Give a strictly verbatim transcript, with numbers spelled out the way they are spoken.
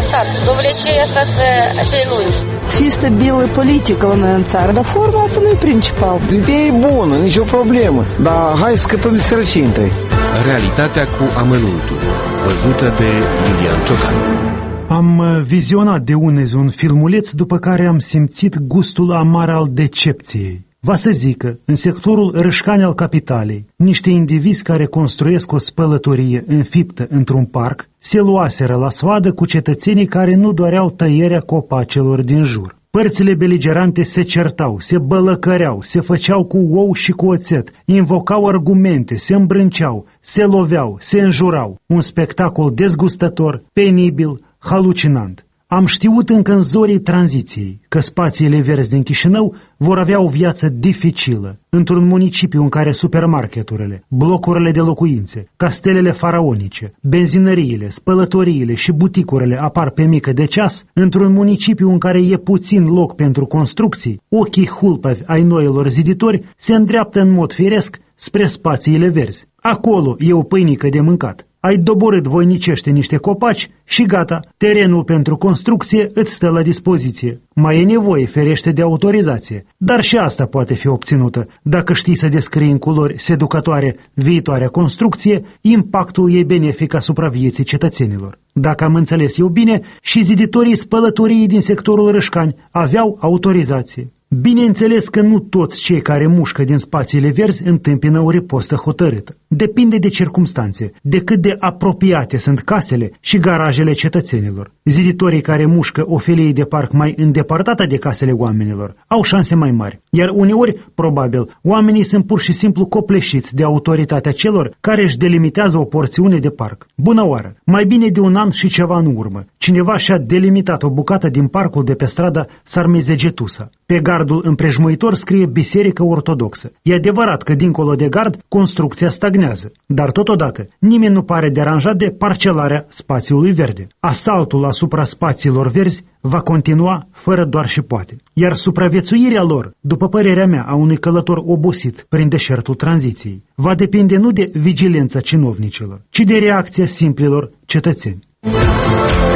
stat. Dovlecei asta să acei lungi. Fi stabilă politică la noi în țară, dar forma asta nu e principal. Ideea e bună, nicio problemă, dar hai să scăpăm de sărăcie întâi. Realitatea cu amănuntul, văzută de Iulian Ciocan. Am vizionat de unezi un filmuleț după care am simțit gustul amar al decepției. Va să zică, în sectorul Râșcani al capitalei, niște indivizi care construiesc o spălătorie înfiptă într-un parc se luaseră la sfadă cu cetățenii care nu doreau tăierea copacelor din jur. Părțile beligerante se certau, se bălăcăreau, se făceau cu ou și cu oțet, invocau argumente, se îmbrânceau, se loveau, se înjurau. Un spectacol dezgustător, penibil, halucinant. Am știut încă în zorii tranziției că spațiile verzi din Chișinău vor avea o viață dificilă, într-un municipiu în care supermarketurile, blocurile de locuințe, castelele faraonice, benzinăriile, spălătoriile și buticurile apar pe mică de ceas, într-un municipiu în care e puțin loc pentru construcții, ochii hulpăvi ai noilor ziditori se îndreaptă în mod firesc spre spațiile verzi. Acolo e o pâinică de mâncat. Ai doborât voinicește niște copaci și gata, terenul pentru construcție îți stă la dispoziție. Mai e nevoie, ferește, de autorizație, dar și asta poate fi obținută. Dacă știi să descrii în culori seducătoare viitoarea construcție, impactul e benefic asupra vieții cetățenilor. Dacă am înțeles eu bine, și ziditorii spălătoriei din sectorul Râșcani aveau autorizație. Bineînțeles că nu toți cei care mușcă din spațiile verzi întâmpină o ripostă hotărâtă. Depinde de circumstanțe, de cât de apropiate sunt casele și garajele cetățenilor. Ziditorii care mușcă o felie de parc mai îndepărtată de casele oamenilor au șanse mai mari, iar uneori, probabil, oamenii sunt pur și simplu copleșiți de autoritatea celor care își delimitează o porțiune de parc. Bună oară! Mai bine de un an și ceva în urmă, cineva și-a delimitat o bucată din parcul de pe strada Sarmizegetusa. Pe gardul împrejmuitor scrie Biserică Ortodoxă. E adevărat că dincolo de gard construcția stagnează, dar totodată nimeni nu pare deranjat de parcelarea spațiului verde. Asaltul asupra spațiilor verzi va continua fără doar și poate. Iar supraviețuirea lor, după părerea mea, a unui călător obosit prin deșertul tranziției, va depinde nu de vigilența cinovnicilor, ci de reacția simplilor cetățeni.